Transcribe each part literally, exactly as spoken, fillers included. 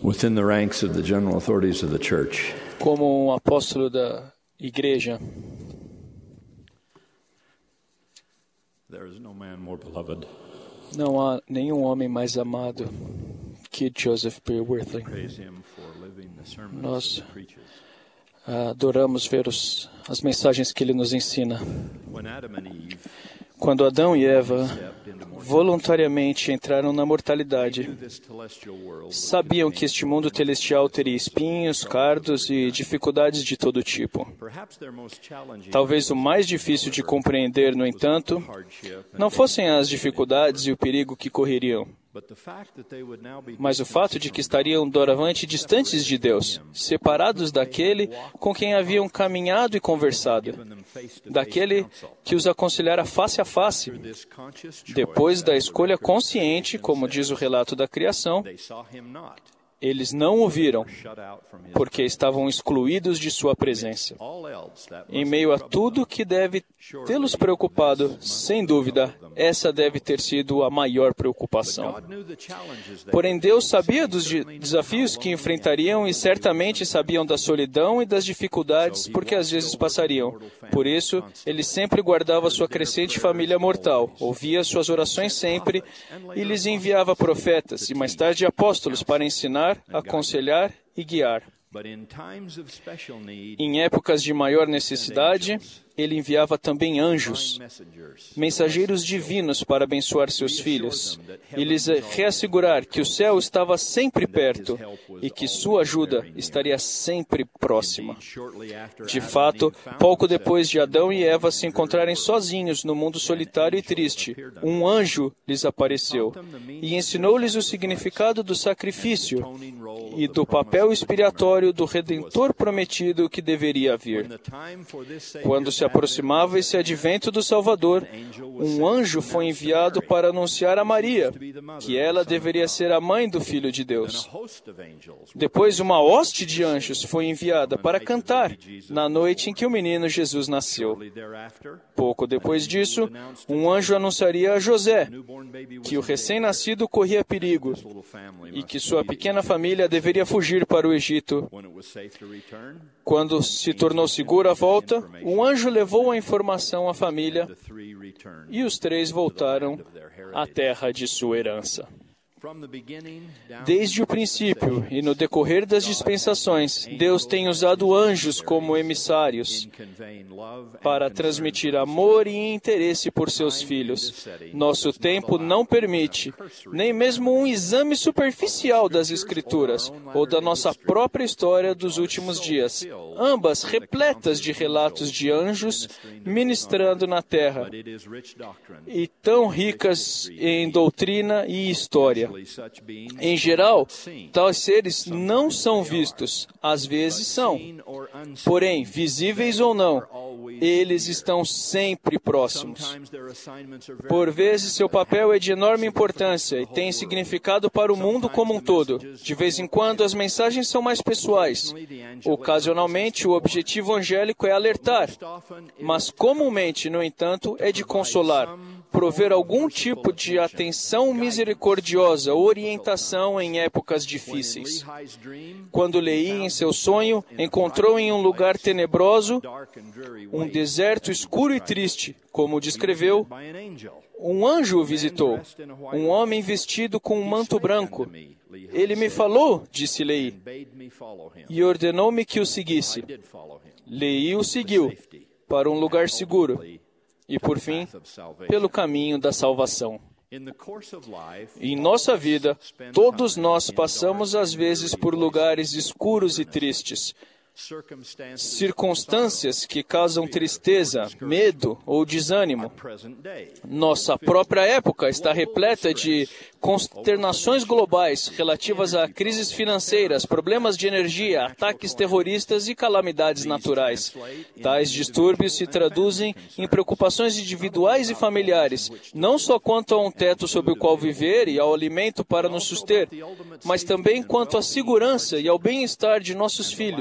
within the ranks of the general authorities of the church. Como um apóstolo da igreja, There is no man more beloved. não há nenhum homem mais amado que Joseph B. Worthley. Praise him for living the sermons Nós that he preaches. adoramos ver os, as mensagens que ele nos ensina. When Adam and Eve Quando Adão e Eva stepped into mortality, voluntariamente entraram na they mortalidade, knew this celestial world would sabiam que este mundo celestial teria espinhos, cardos e dificuldades de todo tipo. perhaps their most challenging Talvez o mais difícil de compreender, no entanto, hardship, não fossem as dificuldades e o perigo que correriam, but the fact that they would now be mas o fato de que estariam doravante distantes de Deus, separados daquele com quem haviam caminhado e conversado, given them face-to-face daquele counsel. que os aconselhara face a face. This conscious choice, Depois da as the escolha record consciente, como diz o relato da criação, they saw him not, eles não o viram, shut out from his porque estavam excluídos de sua presença. all else that Em must meio a trouble tudo que deve tê-los preocupado, sem dúvida, essa deve ter sido a maior preocupação. God knew the challenges they Porém, Deus sabia dos de- desafios que enfrentariam e certamente sabiam da solidão e das dificuldades porque às vezes passariam. Por isso, ele sempre guardava sua crescente família mortal, ouvia suas orações sempre e lhes enviava profetas e mais tarde apóstolos para ensinar, aconselhar e guiar. But in times of special need, Em épocas de maior necessidade, ele enviava também anjos, messengers, mensageiros divinos para abençoar seus filhos e lhes reassegurar que o céu estava sempre perto e que sua ajuda estaria sempre próxima. shortly after De Adam fato, and Eve found pouco themselves depois de Adão e Eva se encontrarem sozinhos no mundo solitário e triste, um anjo lhes apareceu e ensinou-lhes o significado do sacrifício atoning role e do papel expiatório do Redentor prometido que deveria vir. the time for this Savior Quando se aproximava esse advento do Salvador, um anjo foi enviado para anunciar a Maria que ela deveria ser a mãe do Filho de Deus. host of angels Depois, uma hoste de anjos foi enviada para cantar na noite em que o menino Jesus nasceu. shortly thereafter, Pouco depois disso, um anjo anunciaria a José newborn baby was que o recém-nascido corria perigo little family e must que sua pequena família deveria fugir para o Egito. when it was safe to return, Quando se tornou segura a volta, um anjo levou a informação à família the three returned. e os três voltaram à terra de sua herança. From the beginning down Desde o princípio e no decorrer das dispensações, Deus tem usado anjos como emissários in conveying love and para concern transmitir amor e interesse por seus filhos. Nosso tempo não permite nem mesmo um exame superficial das Escrituras ou da nossa própria história dos últimos dias, ambas repletas de relatos de anjos ministrando na terra It is rich doctrine. e tão ricas em doutrina e história. Such beings Em geral, tais seres não são vistos, às vezes são. seen or unseen. Porém, visíveis ou não, eles estão sempre próximos. Sometimes their assignments are very Por vezes, seu papel é de enorme importância e tem significado para o mundo como um todo. De vez em quando, as mensagens são mais pessoais. Ocasionalmente, o objetivo angélico é alertar, often mas comumente, no entanto, é de consolar, prover algum tipo de atenção misericordiosa, orientação em épocas difíceis. Lehi's dream, Quando Leí, em seu sonho, encontrou em um lugar tenebroso, dark and dreary um way, deserto escuro e triste, como descreveu, by an angel. um anjo o visitou, um homem vestido com um manto branco. Ele me falou, disse Leí, Bade me follow him. e ordenou-me que o seguisse. Did follow him. Leí o seguiu para um lugar seguro e, por fim, Of salvation. pelo caminho da salvação. In the course of life, Em nossa vida, todos nós passamos às vezes por lugares escuros e tristes, circumstances circunstâncias que causam tristeza, medo ou desânimo. present day. Nossa própria época está repleta de consternações globais relativas a crises financeiras, problemas de energia, ataques terroristas e calamidades naturais. Tais distúrbios se traduzem em preocupações individuais e familiares, não só quanto a um teto sob o qual viver e ao alimento para nos suster, mas também quanto à segurança e ao bem-estar de nossos filhos.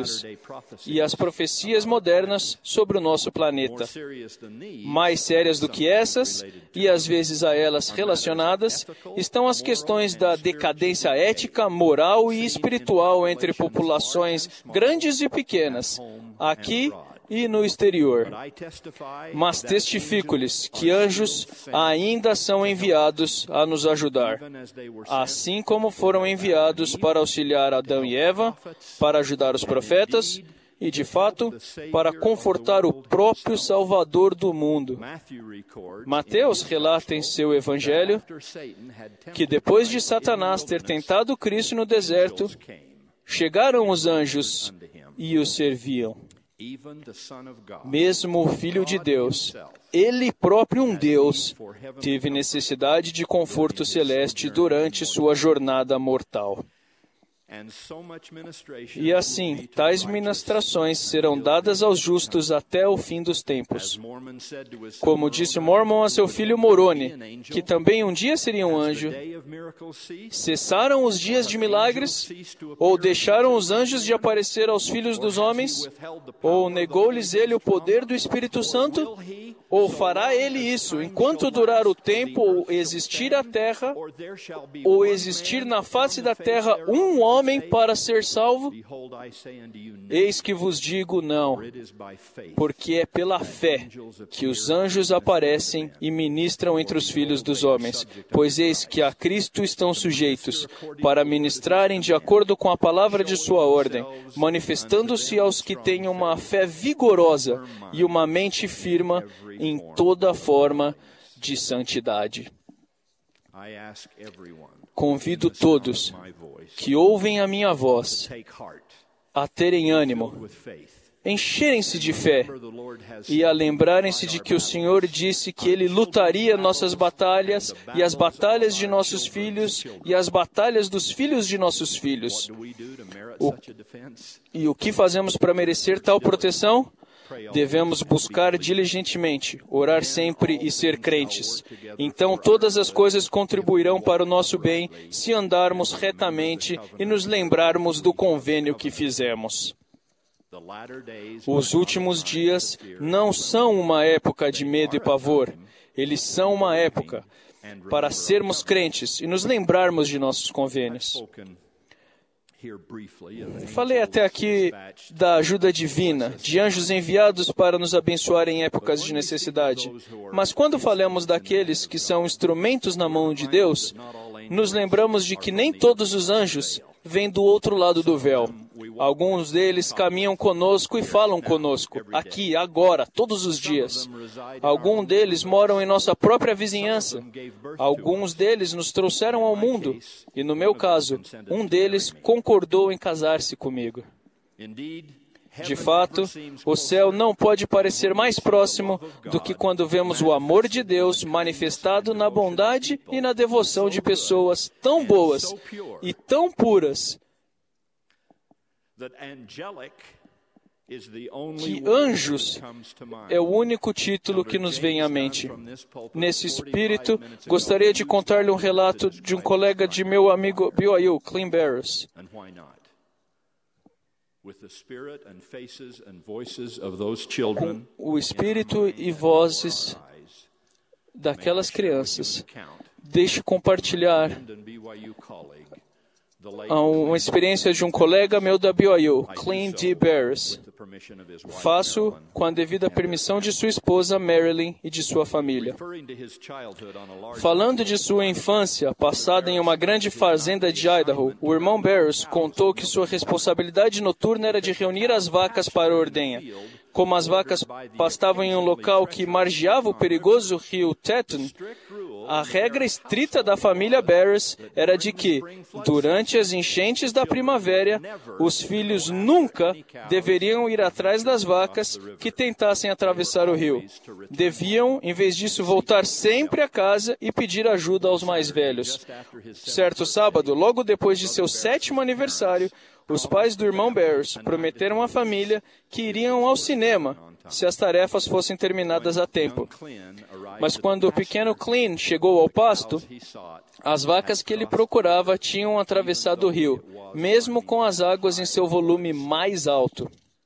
e as profecias modernas sobre o nosso planeta. Mais sérias do que essas, e às vezes a elas relacionadas, estão as questões da decadência ética, moral e espiritual entre populações grandes e pequenas, aqui e no exterior. Mas testifico-lhes que anjos ainda são enviados a nos ajudar, assim como foram enviados para auxiliar Adão e Eva, para ajudar os profetas e, de fato, para confortar o próprio Salvador do mundo. Mateus relata em seu Evangelho que depois de Satanás ter tentado Cristo no deserto, chegaram os anjos e o serviam. Mesmo o Filho de Deus, Ele próprio um Deus, teve necessidade de conforto celeste durante sua jornada mortal. E assim, tais ministrações serão dadas aos justos até o fim dos tempos. Como disse Mormon a seu filho Moroni, que também um dia seria um anjo, cessaram os dias de milagres? Ou deixaram os anjos de aparecer aos filhos dos homens? Ou negou-lhes ele o poder do Espírito Santo? Ou fará ele isso enquanto durar o tempo, ou existir a terra, ou existir na face da terra um homem para ser salvo? Eis que vos digo não, porque é pela fé que os anjos aparecem e ministram entre os filhos dos homens, pois eis que a Cristo estão sujeitos, para ministrarem de acordo com a palavra de sua ordem, manifestando-se aos que têm uma fé vigorosa e uma mente firme em toda forma de santidade. Convido todos que ouvem a minha voz a terem ânimo, encherem-se de fé e a lembrarem-se de que o Senhor disse que Ele lutaria nossas batalhas e as batalhas de nossos filhos e as batalhas dos filhos de nossos filhos. O, e o que fazemos para merecer tal proteção? Devemos buscar diligentemente, orar sempre e ser crentes. Então todas as coisas contribuirão para o nosso bem se andarmos retamente e nos lembrarmos do convênio que fizemos. Os últimos dias não são uma época de medo e pavor. Eles são uma época para sermos crentes e nos lembrarmos de nossos convênios. Falei até aqui da ajuda divina, de anjos enviados para nos abençoar em épocas de necessidade. Mas quando falamos daqueles que são instrumentos na mão de Deus, nos lembramos de que nem todos os anjos vêm do outro lado do véu. Alguns deles caminham conosco e falam conosco, aqui, agora, todos os dias. Alguns deles moram em nossa própria vizinhança. Alguns deles nos trouxeram ao mundo. E no meu caso, um deles concordou em casar-se comigo. De fato, o céu não pode parecer mais próximo do que quando vemos o amor de Deus manifestado na bondade e na devoção de pessoas tão boas e tão puras que anjos é o único título que nos vem à mente. Nesse espírito, gostaria de contar-lhe um relato de um colega de meu amigo B Y U, Clean Barrows. Com o espírito e vozes daquelas crianças, deixe compartilhar uma experiência de um colega meu da B Y U, Clean D. Barrows. Faço com a devida permissão de sua esposa, Marilyn, e de sua família. Falando de sua infância, passada em uma grande fazenda de Idaho, o irmão Barrows contou que sua responsabilidade noturna era de reunir as vacas para a ordenha. Como as vacas pastavam em um local que margeava o perigoso rio Teton, a regra estrita da família Barrows era de que, durante as enchentes da primavera, os filhos nunca deveriam ir atrás das vacas que tentassem atravessar o rio. Deviam, em vez disso, voltar sempre a casa e pedir ajuda aos mais velhos. Certo sábado, logo depois de seu sétimo aniversário, os pais do irmão Barrows prometeram à família que iriam ao cinema se as tarefas fossem terminadas a tempo. Mas quando o pequeno Clean chegou ao pasto, as vacas que ele procurava tinham atravessado o rio, mesmo com as águas em seu volume mais alto.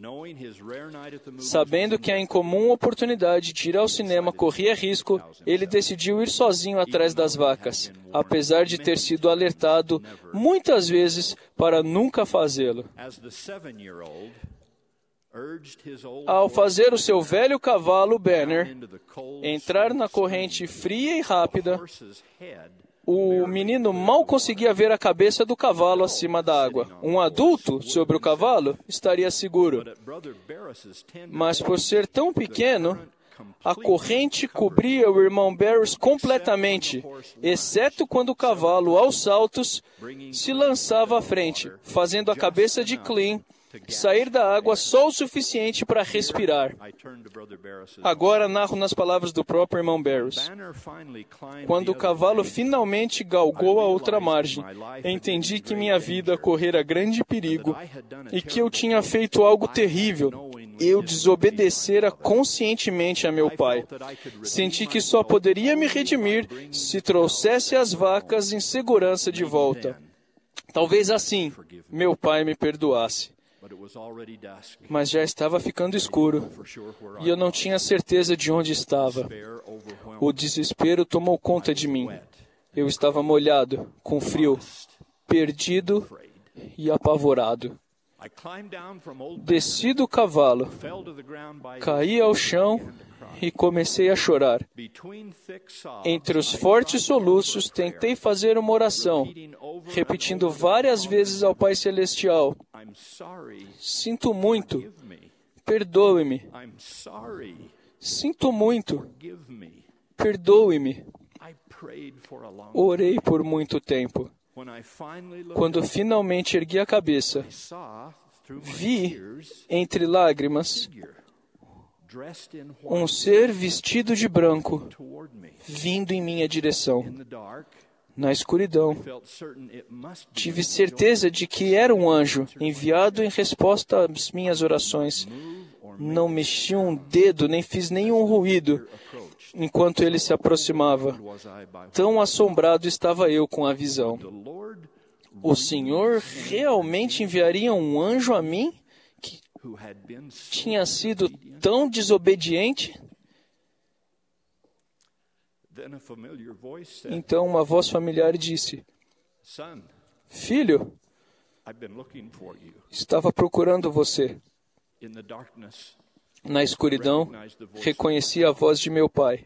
Sabendo que a incomum oportunidade de ir ao cinema corria risco, ele decidiu ir sozinho atrás das vacas, apesar de ter sido alertado muitas vezes para nunca fazê-lo. Ao fazer o seu velho cavalo Banner entrar na corrente fria e rápida, o menino mal conseguia ver a cabeça do cavalo acima da água. Um adulto sobre o cavalo estaria seguro. Mas por ser tão pequeno, a corrente cobria o irmão Barris completamente, exceto quando o cavalo, aos saltos, se lançava à frente, fazendo a cabeça de Clean sair da água só o suficiente para respirar. Agora narro nas palavras do próprio irmão Barris. Quando o cavalo finalmente galgou a outra margem, entendi que minha vida correra grande perigo e que eu tinha feito algo terrível. Eu desobedecera conscientemente a meu pai. Senti que só poderia me redimir se trouxesse as vacas em segurança de volta. Talvez assim, meu pai me perdoasse. Mas já estava ficando escuro, e eu não tinha certeza de onde estava. O desespero tomou conta de mim. Eu estava molhado, com frio, perdido e apavorado. Desci do cavalo, caí ao chão e comecei a chorar. Entre os fortes soluços, tentei fazer uma oração, repetindo várias vezes ao Pai Celestial: sinto muito, perdoe-me. Sinto muito, perdoe-me. Orei por muito tempo. Quando finalmente ergui a cabeça, vi, entre lágrimas, um ser vestido de branco vindo em minha direção. Na escuridão, tive certeza de que era um anjo enviado em resposta às minhas orações. Não mexi um dedo, nem fiz nenhum ruído enquanto ele se aproximava. Tão assombrado estava eu com a visão. O Senhor realmente enviaria um anjo a mim, que tinha sido tão desobediente? Então uma voz familiar disse: Filho, estava procurando você. Na escuridão, reconheci a voz de meu pai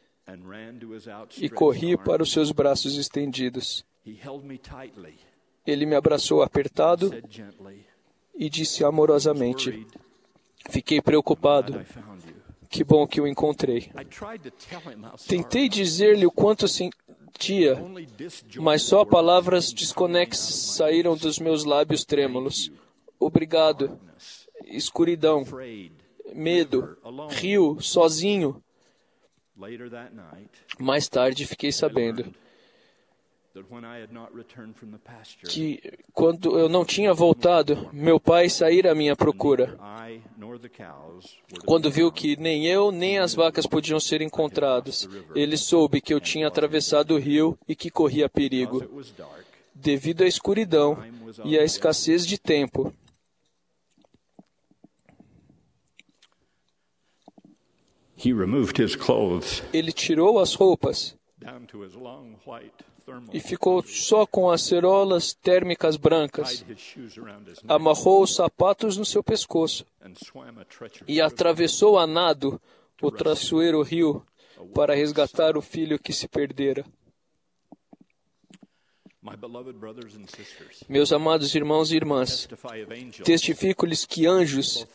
e corri para os seus braços estendidos. Ele me abraçou apertado e disse amorosamente: Fiquei preocupado. Que bom que o encontrei. Tentei dizer-lhe o quanto sentia, mas só palavras desconexas saíram dos meus lábios trêmulos. Obrigado. Escuridão. Medo. Rio. Sozinho. Mais tarde fiquei sabendo que, quando eu não tinha voltado, meu pai saíra à minha procura. Quando viu que nem eu, nem as vacas podiam ser encontradas, ele soube que eu tinha atravessado o rio e que corria perigo. Devido à escuridão e à escassez de tempo, ele tirou as roupas e ficou só com as cerolas térmicas brancas. Amarrou os sapatos no seu pescoço e atravessou a nado o traiçoeiro rio para resgatar o filho que se perdera. Meus amados irmãos e irmãs, testifico-lhes que anjos,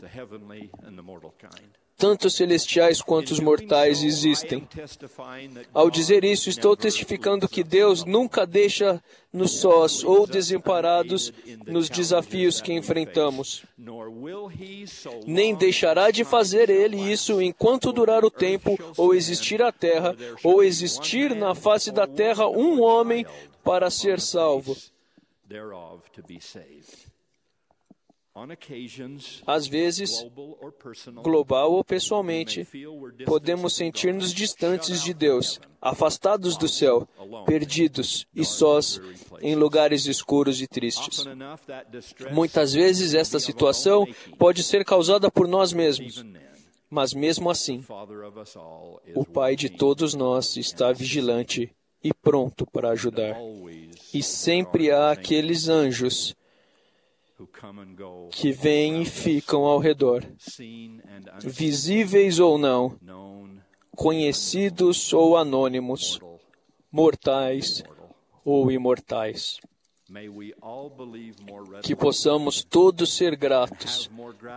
tanto celestiais quanto os mortais, existem. Ao dizer isso, estou testificando que Deus nunca deixa-nos sós ou desamparados nos desafios que enfrentamos. Nem deixará de fazer Ele isso enquanto durar o tempo, ou existir a terra, ou existir na face da terra um homem para ser salvo. Às vezes, global ou pessoalmente, podemos sentir-nos distantes de Deus, afastados do céu, perdidos e sós em lugares escuros e tristes. Muitas vezes, esta situação pode ser causada por nós mesmos. Mas mesmo assim, o Pai de todos nós está vigilante e pronto para ajudar. E sempre há aqueles anjos que vêm e ficam ao redor, visíveis ou não, conhecidos ou anônimos, mortais ou imortais. Que possamos todos ser gratos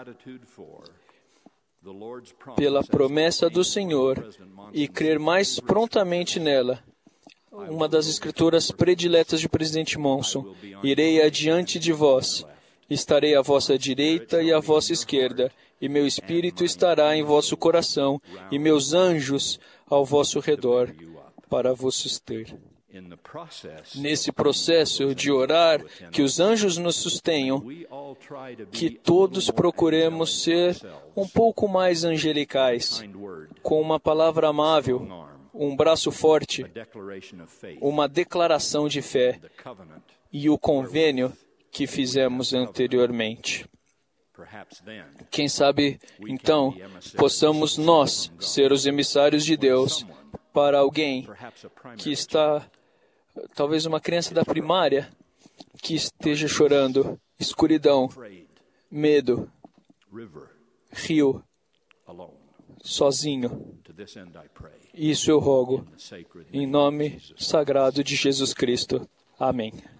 pela promessa do Senhor e crer mais prontamente nela. Uma das escrituras prediletas de Presidente Monson: irei adiante de vós, estarei à vossa direita e à vossa esquerda, e meu espírito estará em vosso coração, e meus anjos ao vosso redor, para vos suster. Nesse processo de orar, que os anjos nos sustenham, que todos procuremos ser um pouco mais angelicais, com uma palavra amável, um braço forte, uma declaração de fé e o convênio que fizemos anteriormente. Quem sabe, então, possamos nós ser os emissários de Deus para alguém que está, talvez uma criança da primária, que esteja chorando, escuridão, medo, rio, sozinho. Isso eu rogo, em nome sagrado de Jesus Cristo. Amém.